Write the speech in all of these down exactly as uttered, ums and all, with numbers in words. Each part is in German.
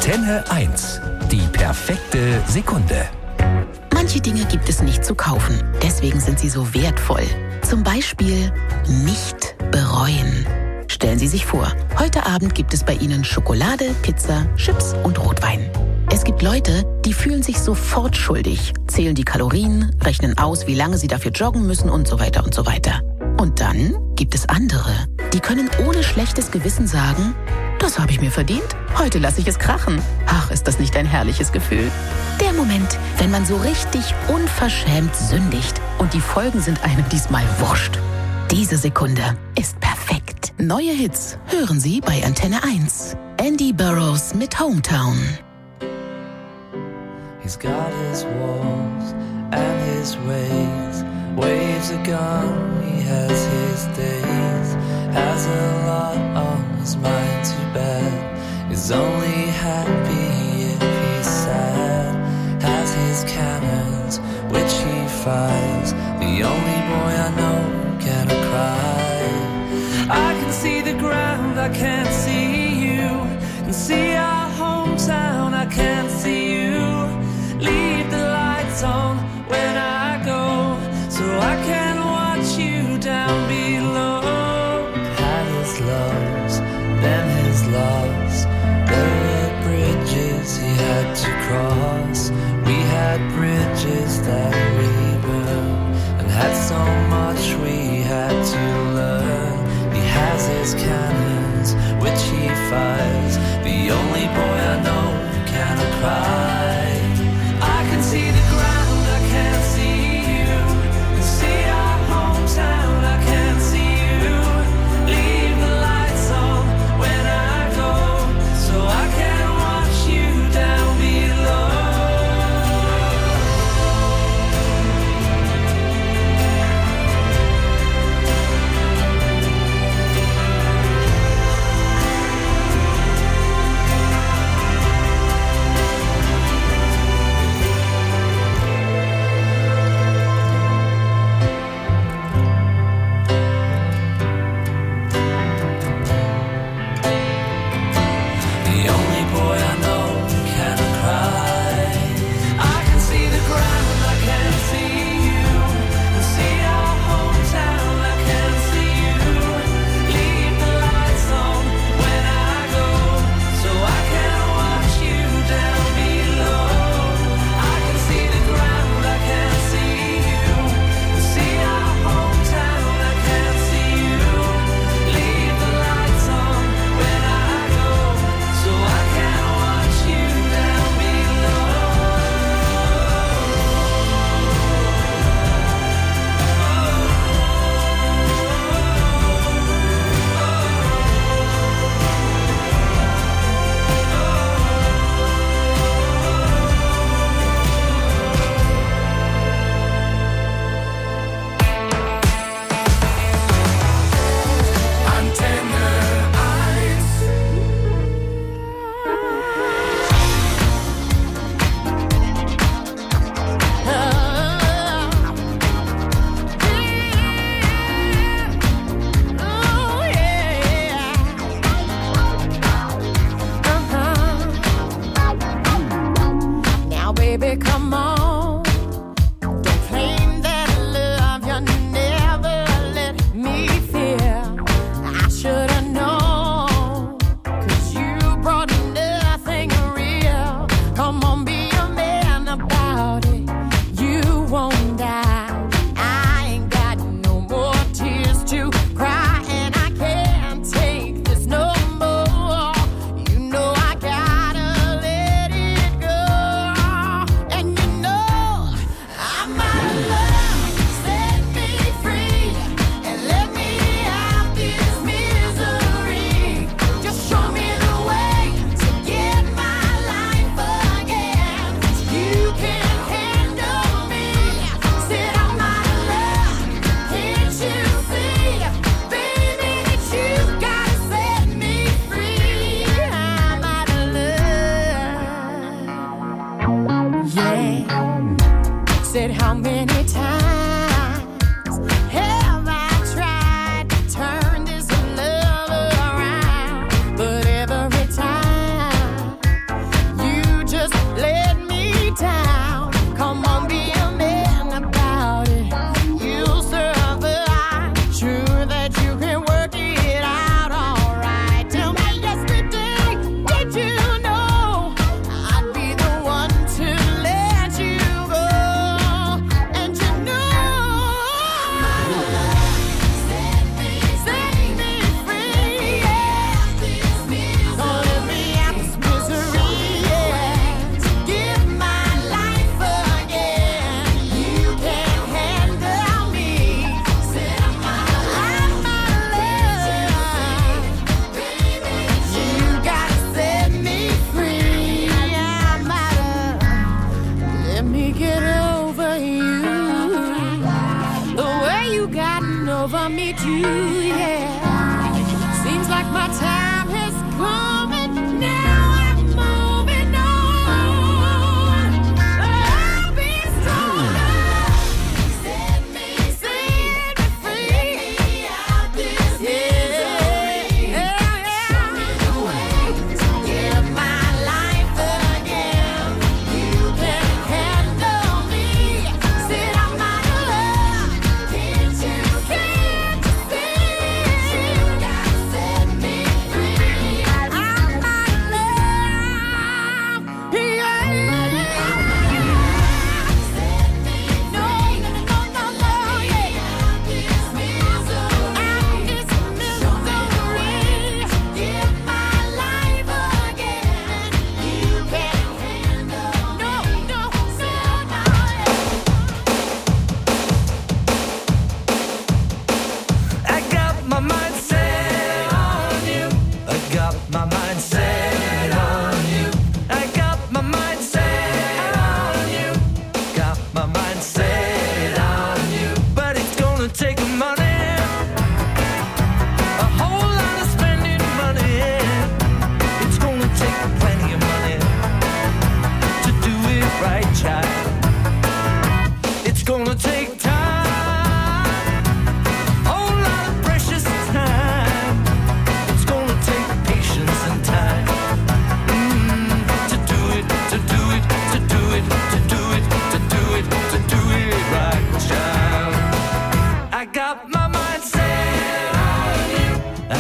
Antenne eins. Die perfekte Sekunde. Manche Dinge gibt es nicht zu kaufen. Deswegen sind sie so wertvoll. Zum Beispiel nicht bereuen. Stellen Sie sich vor, heute Abend gibt es bei Ihnen Schokolade, Pizza, Chips und Rotwein. Es gibt Leute, die fühlen sich sofort schuldig, zählen die Kalorien, rechnen aus, wie lange sie dafür joggen müssen und so weiter und so weiter. Und dann gibt es andere, die können ohne schlechtes Gewissen sagen, das habe ich mir verdient, heute lasse ich es krachen. Ach, ist das nicht ein herrliches Gefühl? Der Moment, wenn man so richtig unverschämt sündigt und die Folgen sind einem diesmal wurscht. Diese Sekunde ist perfekt. Neue Hits hören Sie bei Antenne eins. Andy Burroughs mit Hometown. He's got his walls and his ways. Waves a gun, he has his days. Has a lot on his mind, too bad. Is only happy if he's sad. Has his cannons, which he fires. The only boy I know cannot cry. I can see the ground, I can't see you. Can see our hometown, I can't see you. Leave the lights on when I go, so I can watch you down below. Had his loves, then his loves. There were bridges he had to cross. We had bridges that we burned, and had so much we had to learn. He has his cannons, which he fires. The only boy I know who cannot cry. I can see the ground, I can't see you. Can see our hometown, I can't see you. Leave the lights on when I go, so I can watch you down below.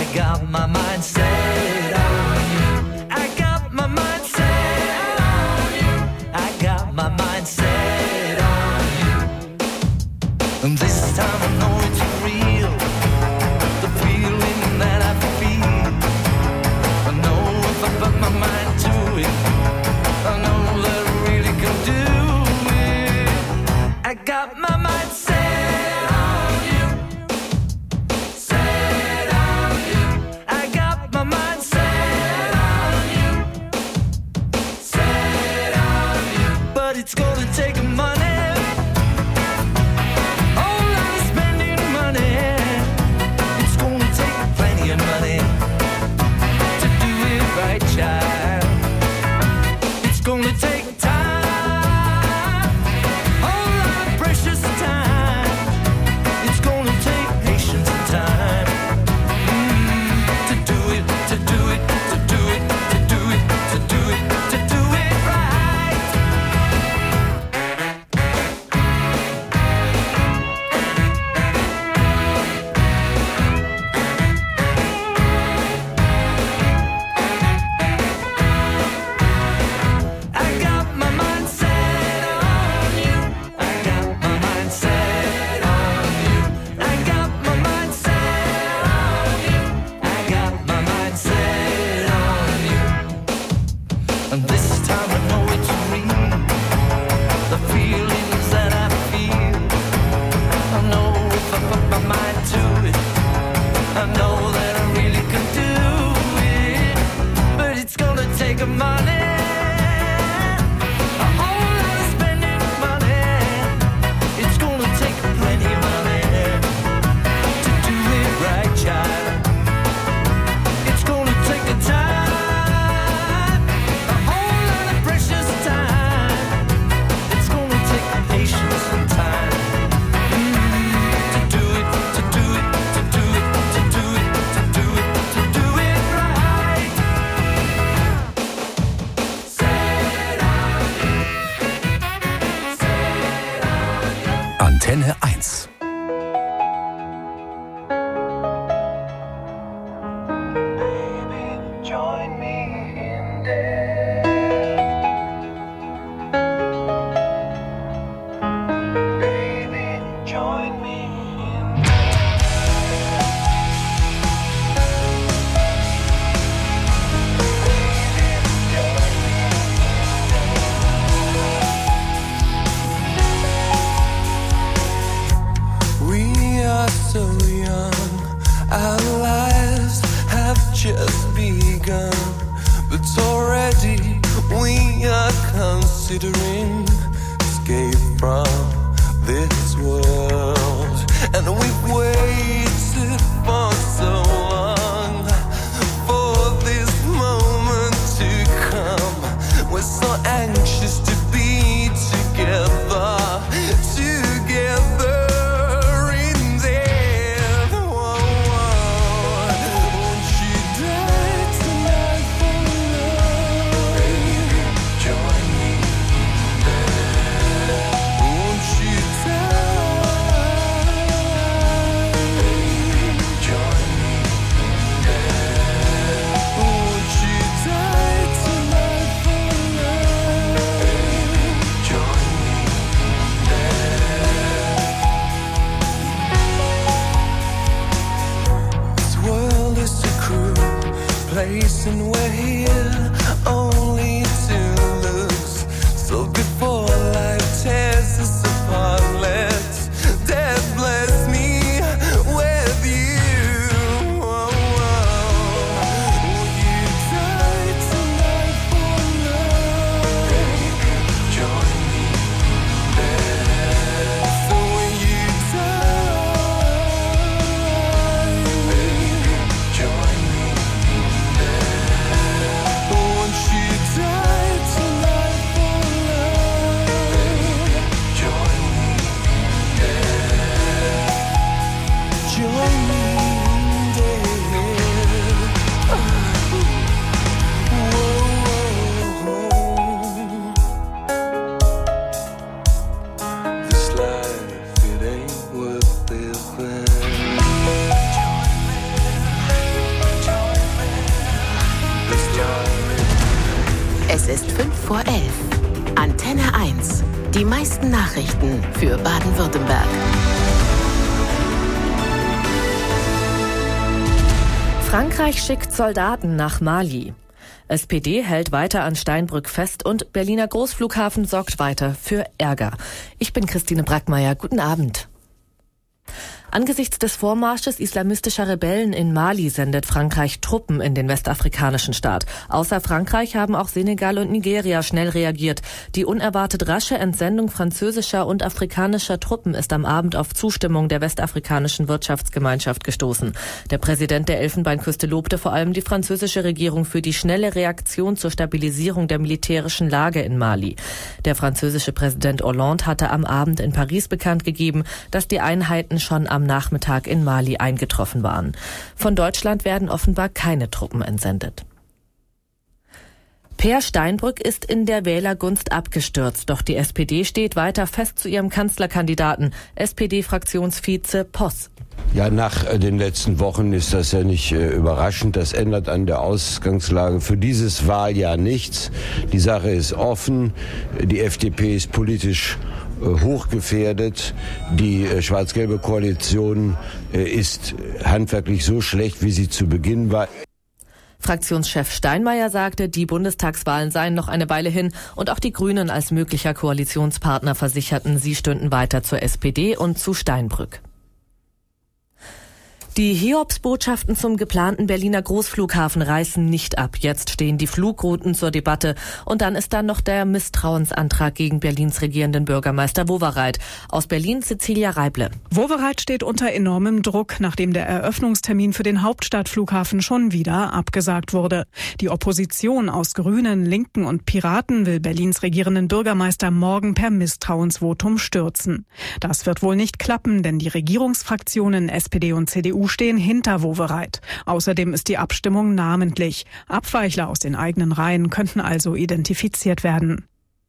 got my mind set on you. I got my mind set on you. I got my mind set on you. And this time I know it's real. The feeling that I feel. I know if I put my mind to it, I know that I really can do it. I got my mind set on you. Set on you. I got my mind set on you. Set on you. But it's gonna take money. It's gonna take time, a lot of precious time. It's gonna take patience and time mm, to do it, to do it, to do it, to do it, to do it, to do it right. I got my mind set on you. I got my mind set on you. I got my mind set on you. I got my mind set on you. And this time I know it's real. The feelings that I feel. I know if I put my mind to it, I know that I really can do it. But it's gonna take money. A whole lot of spending money. It's gonna take plenty of money to do it right, child. It's gonna take a time, a whole lot of precious time. It's gonna take patience and time mm, to do it, to do it, to do it, to do it, to do it, to do it right. Set on you. Set on you. Antenne eins. Join me in there. Baby, join me in We are so young, our lives have just begun, but already we are considering escape from this world. And we've waited for so long for this moment to come. We're so anxious to be together, together. In there. Whoa, whoa. Won't you die tonight for love? Baby, join me there. Won't you die? Baby, join me there. Won't you die tonight for love? Baby, join me there. This world is a cruel place, and we're here only to lose. So before life tears us apart, let death bless me with you. Whoa, whoa. Will you die tonight for love? Baby, join me there. So will you die? Baby, join me there. Won't you ist fünf vor elf. Antenne eins. Die meisten Nachrichten für Baden-Württemberg. Frankreich schickt Soldaten nach Mali. S P D hält weiter an Steinbrück fest und Berliner Großflughafen sorgt weiter für Ärger. Ich bin Christine Brackmeier. Guten Abend. Angesichts des Vormarsches islamistischer Rebellen in Mali sendet Frankreich Truppen in den westafrikanischen Staat. Außer Frankreich haben auch Senegal und Nigeria schnell reagiert. Die unerwartet rasche Entsendung französischer und afrikanischer Truppen ist am Abend auf Zustimmung der westafrikanischen Wirtschaftsgemeinschaft gestoßen. Der Präsident der Elfenbeinküste lobte vor allem die französische Regierung für die schnelle Reaktion zur Stabilisierung der militärischen Lage in Mali. Der französische Präsident Hollande hatte am Abend in Paris bekannt gegeben, dass die Einheiten schon am Nachmittag in Mali eingetroffen waren. Von Deutschland werden offenbar keine Truppen entsendet. Peer Steinbrück ist in der Wählergunst abgestürzt, doch die S P D steht weiter fest zu ihrem Kanzlerkandidaten, S P D-Fraktionsvize Poss. Ja, nach äh, den letzten Wochen ist das ja nicht äh, überraschend. Das ändert an der Ausgangslage für dieses Wahljahr nichts. Die Sache ist offen. Die F D P ist politisch hochgefährdet. Die äh, schwarz-gelbe Koalition äh, ist handwerklich so schlecht, wie sie zu Beginn war. Fraktionschef Steinmeier sagte, die Bundestagswahlen seien noch eine Weile hin und auch die Grünen als möglicher Koalitionspartner versicherten, sie stünden weiter zur S P D und zu Steinbrück. Die Hiobsbotschaften zum geplanten Berliner Großflughafen reißen nicht ab. Jetzt stehen die Flugrouten zur Debatte. Und dann ist da noch der Misstrauensantrag gegen Berlins regierenden Bürgermeister Wowereit. Aus Berlin Cecilia Reible. Wowereit steht unter enormem Druck, nachdem der Eröffnungstermin für den Hauptstadtflughafen schon wieder abgesagt wurde. Die Opposition aus Grünen, Linken und Piraten will Berlins regierenden Bürgermeister morgen per Misstrauensvotum stürzen. Das wird wohl nicht klappen, denn die Regierungsfraktionen S P D und C D U stehen hinter Wowereit. Außerdem ist die Abstimmung namentlich. Abweichler aus den eigenen Reihen könnten also identifiziert werden.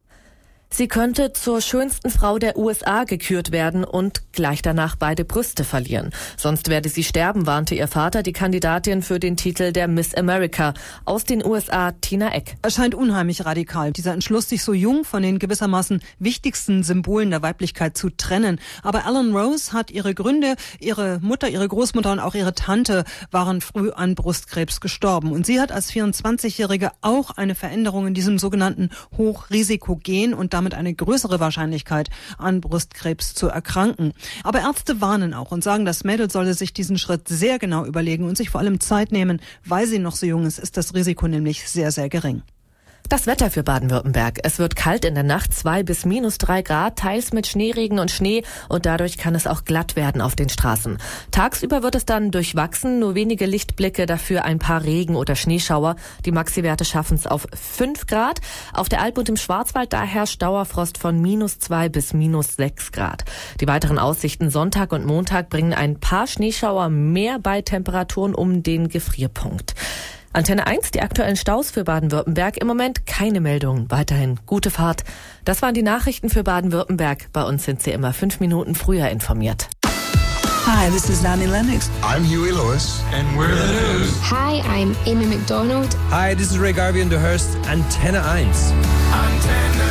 Sie könnte zur schönsten Frau der U S A gekürt werden und gleich danach beide Brüste verlieren. Sonst werde sie sterben, warnte ihr Vater, die Kandidatin für den Titel der Miss America. Aus den U S A, Tina Eck. Es scheint unheimlich radikal, dieser Entschluss, sich so jung von den gewissermaßen wichtigsten Symbolen der Weiblichkeit zu trennen. Aber Ellen Rose hat ihre Gründe. Ihre Mutter, ihre Großmutter und auch ihre Tante waren früh an Brustkrebs gestorben. Und sie hat als vierundzwanzigjährige auch eine Veränderung in diesem sogenannten Hochrisikogen und damit eine größere Wahrscheinlichkeit, an Brustkrebs zu erkranken. Aber Ärzte warnen auch und sagen, das Mädel solle sich diesen Schritt sehr genau überlegen und sich vor allem Zeit nehmen. Weil sie noch so jung ist, ist das Risiko nämlich sehr, sehr gering. Das Wetter für Baden-Württemberg. Es wird kalt in der Nacht, zwei bis minus drei Grad, teils mit Schneeregen und Schnee und dadurch kann es auch glatt werden auf den Straßen. Tagsüber wird es dann durchwachsen, nur wenige Lichtblicke, dafür ein paar Regen- oder Schneeschauer. Die Maxi-Werte schaffen es auf fünf Grad. Auf der Alp und im Schwarzwald, da herrscht Dauerfrost von minus zwei bis minus sechs Grad. Die weiteren Aussichten Sonntag und Montag bringen ein paar Schneeschauer mehr bei Temperaturen um den Gefrierpunkt. Antenne eins, die aktuellen Staus für Baden-Württemberg. Im Moment keine Meldungen. Weiterhin gute Fahrt. Das waren die Nachrichten für Baden-Württemberg. Bei uns sind Sie immer fünf Minuten früher informiert. Hi, this is Annie Lennox. I'm Huey Lewis. And we're the news. Hi, I'm Amy McDonald. Hi, this is Ray Garvey and the Hearst. Antenne eins. Antenne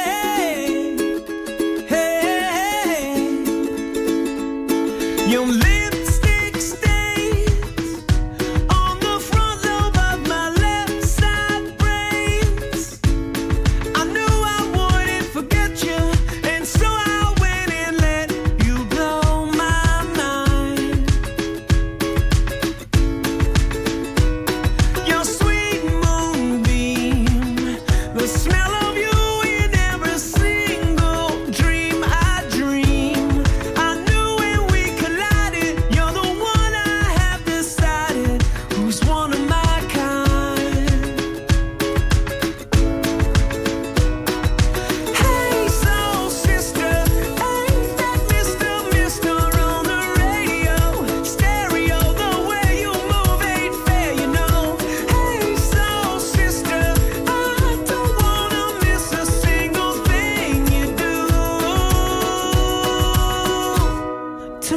You live